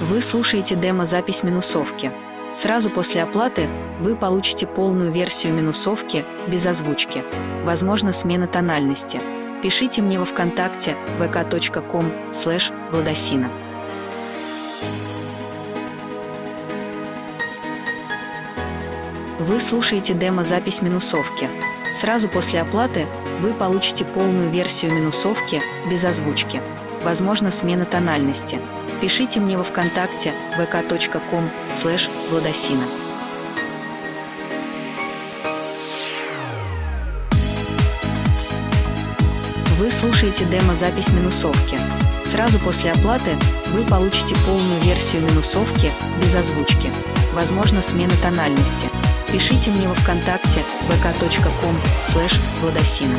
Вы слушаете демо-запись минусовки. Сразу после оплаты вы получите полную версию минусовки без озвучки. Возможно, смена тональности. Пишите мне во ВКонтакте vk.com/Владосина. Вы слушаете демо-запись минусовки. Сразу после оплаты вы получите полную версию минусовки без озвучки. Возможно, смена тональности. Пишите мне во ВКонтакте vk.com/Владосина. Вы слушаете демо-запись минусовки. Сразу после оплаты вы получите полную версию минусовки без озвучки. Возможно, смена тональности. Пишите мне во ВКонтакте vk.com/Владосина.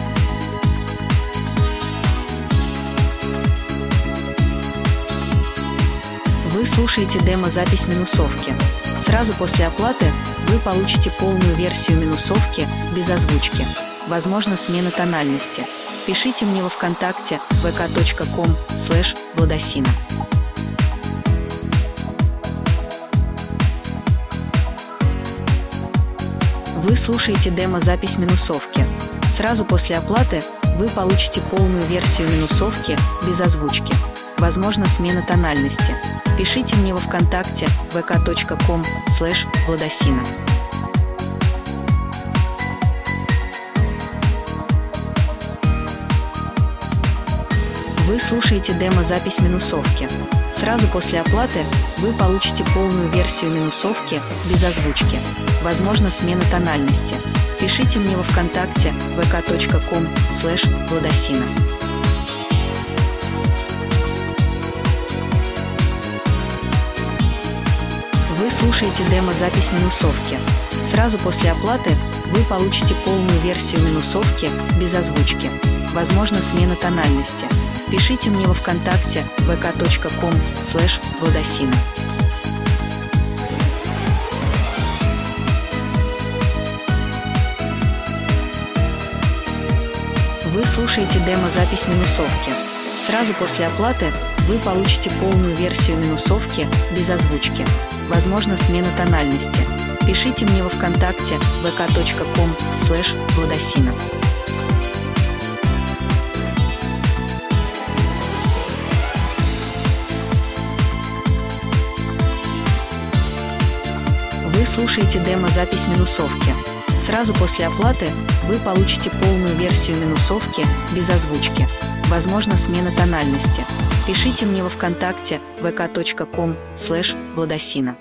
Вы слушаете демо-запись минусовки. Сразу после оплаты вы получите полную версию минусовки без озвучки. Возможно, смена тональности. Пишите мне во ВКонтакте vk.com/Владосина. Вы слушаете демо-запись минусовки. Сразу после оплаты вы получите полную версию минусовки без озвучки. Возможно, смена тональности. Пишите мне во ВКонтакте vk.com/Владосина. Вы слушаете демо-запись минусовки. Сразу после оплаты вы получите полную версию минусовки без озвучки. Возможно, смена тональности. Пишите мне во ВКонтакте vk.com/Владосина. Вы слушаете демо-запись минусовки. Сразу после оплаты вы получите полную версию минусовки без озвучки. Возможно, смена тональности. Пишите мне во ВКонтакте vk.com/Владосина. Вы слушаете демо-запись минусовки. Сразу после оплаты вы получите полную версию минусовки без озвучки. Возможно, смена тональности. Пишите мне во ВКонтакте vk.com/Владосина. Вы слушаете демо-запись минусовки. Сразу после оплаты вы получите полную версию минусовки без озвучки. Возможно, смена тональности. Пишите мне во ВКонтакте vk.com/Владосина.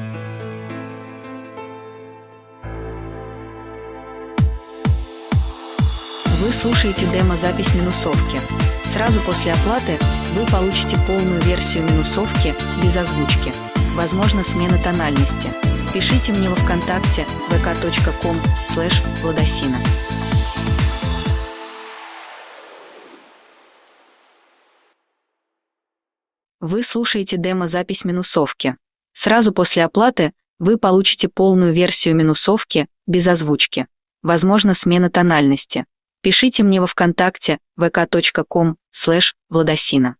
Вы слушаете демо-запись минусовки. Сразу после оплаты вы получите полную версию минусовки без озвучки. Возможно, смена тональности. Пишите мне во ВКонтакте vk.com/Владосина. Вы слушаете демо-запись минусовки. Сразу после оплаты вы получите полную версию минусовки без озвучки. Возможно, смена тональности. Пишите мне во ВКонтакте vk.com/Владосина.